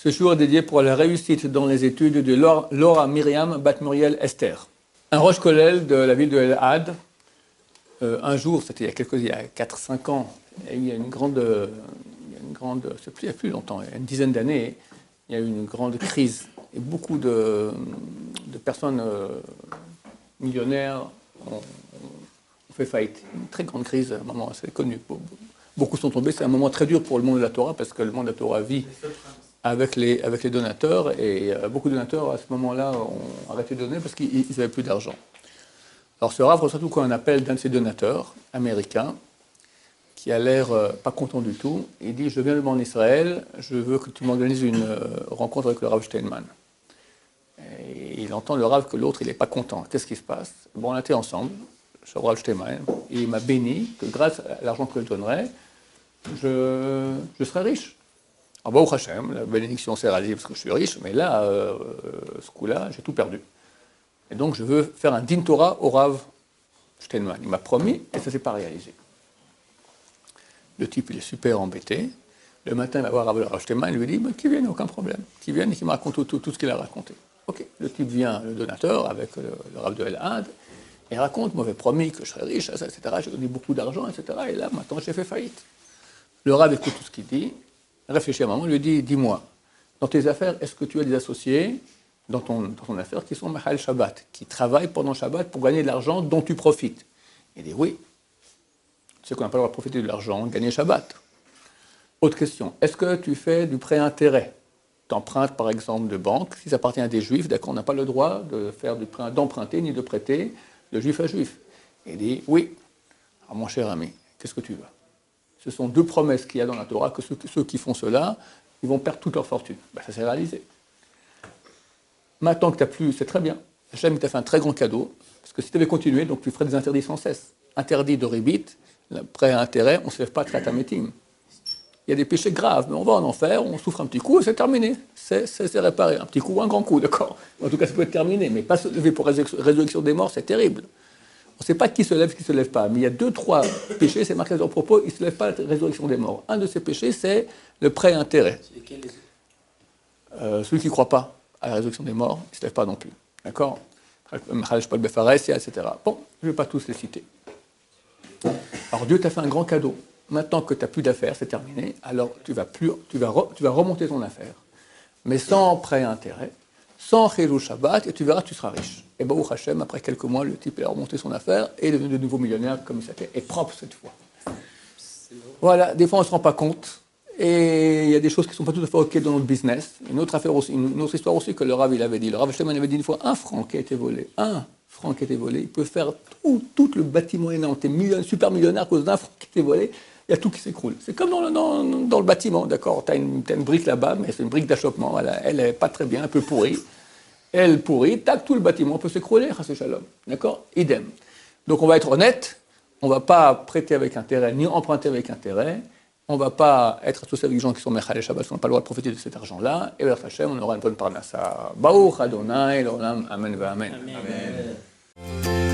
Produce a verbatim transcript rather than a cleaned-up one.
Ce jour est dédié pour la réussite dans les études de Laura Myriam Bat Muriel Esther. Un Rosh Kollel de la ville de El Had. Euh, un jour, c'était il y a quelques, il y a quatre cinq ans, il y a une grande, il y a une grande, c'est plus, il y a plus longtemps, il y a une dizaine d'années, il y a eu une grande crise et beaucoup de, de personnes euh, millionnaires ont, ont fait faillite. Une très grande crise, à un moment assez connu. Beaucoup sont tombés. C'est un moment très dur pour le monde de la Torah parce que le monde de la Torah vit avec les, avec les donateurs et euh, beaucoup de donateurs à ce moment-là ont arrêté de donner parce qu'ils n'avaient plus d'argent. Alors ce Rav reçoit tout quoi un appel d'un de ses donateurs américains qui a l'air euh, pas content du tout. Il dit « Je viens de en Israël, je veux que tu m'organises une euh, rencontre avec le Rav Steinman ». Et il entend le Rav que l'autre il n'est pas content. Qu'est-ce qui se passe? Bon, on était ensemble, je Rav Steinman, et il m'a béni que grâce à l'argent que je donnerais, je, je serai riche. Ah bah, au Hachem, la bénédiction s'est réalisée parce que je suis riche, mais là, euh, ce coup-là, j'ai tout perdu. Et donc, je veux faire un din Torah au Rav Steinman. Il m'a promis, et ça ne s'est pas réalisé. Le type, il est super embêté. Le matin, il va voir Rav Steinman, il lui dit, bah, qu'il vienne, aucun problème. Qu'il vienne et qu'il me raconte tout, tout, tout ce qu'il a raconté. Ok, le type vient, le donateur, avec le, le Rav de El Had, et raconte, moi, j'avais promis que je serais riche, et cetera. J'ai donné beaucoup d'argent, et cetera. Et là, maintenant, j'ai fait faillite. Le Rav écoute tout ce qu'il dit, réfléchit un moment, lui dit, dis-moi, dans tes affaires, est-ce que tu as des associés dans ton, dans ton affaire qui sont Mahal Shabbat, qui travaillent pendant Shabbat pour gagner de l'argent dont tu profites? Il dit, oui. Tu sais qu'on n'a pas le droit de profiter de l'argent, gagner Shabbat. Autre question, est-ce que tu fais du prêt-intérêt? Tu empruntes par exemple de banque, si ça appartient à des juifs, d'accord, on n'a pas le droit de faire du prêt, d'emprunter ni de prêter de juif à juif. Il dit, oui. Alors mon cher ami, qu'est-ce que tu veux? Ce sont deux promesses qu'il y a dans la Torah, que ceux, ceux qui font cela, ils vont perdre toute leur fortune. Ben, ça s'est réalisé. Maintenant que tu n'as plus, c'est très bien. Hachem t'a fait un très grand cadeau, parce que si tu avais continué, donc tu ferais des interdits sans cesse. Interdit de rébit, prêt à intérêt, on ne se lève pas de katamétim. Il y a des péchés graves, mais on va en enfer, on souffre un petit coup et c'est terminé. C'est, c'est, c'est réparé. Un petit coup ou un grand coup, d'accord. En tout cas, ça peut être terminé, mais pas se lever pour résurrection des morts, c'est terrible. On ne sait pas qui se lève, qui ne se lève pas, mais il y a deux, trois péchés, c'est marqué dans le propos, il ne se lève pas à la résurrection des morts. Un de ces péchés, c'est le prêt-intérêt. C'est lesquels les euh, Celui qui ne croit pas à la résurrection des morts, il ne se lève pas non plus. D'accord? et cetera. Bon, je ne vais pas tous les citer. Alors Dieu t'a fait un grand cadeau. Maintenant que tu n'as plus d'affaires, c'est terminé, alors tu vas, plus, tu, vas re, tu vas remonter ton affaire, mais sans prêt-intérêt, sans Chilul Shabbat, et tu verras, tu seras riche. Et Baruch Hashem, après quelques mois, le type a remonté son affaire et est devenu de nouveau millionnaire, comme il s'appelle, et propre cette fois. Voilà, des fois on ne se rend pas compte, et il y a des choses qui ne sont pas tout à fait OK dans notre business. Une autre affaire aussi, une autre histoire aussi que le Rav il avait dit. Le Rav Shlomo avait dit une fois, un franc qui a été volé, un franc qui a été volé, il peut faire tout, tout le bâtiment énorme, t'es millionnaire, super millionnaire à cause d'un franc qui a été volé, il y a tout qui s'écroule. C'est comme dans le, dans, dans le bâtiment, d'accord, tu as une, t'as une brique là-bas, mais c'est une brique d'achoppement, voilà. Elle n'est pas très bien, un peu pourrie. Elle pourrit, tac, tout le bâtiment peut s'écrouler, chassé shalom. D'accord? Idem. Donc on va être honnête, on ne va pas prêter avec intérêt, ni emprunter avec intérêt, on ne va pas être associé avec des gens qui sont Mechal et Shabbat, on n'a pas le droit de profiter de cet argent-là, et vers Hachem, on aura une bonne parnassa. Baruch Adonai, l'olam, amen, amen. Amen.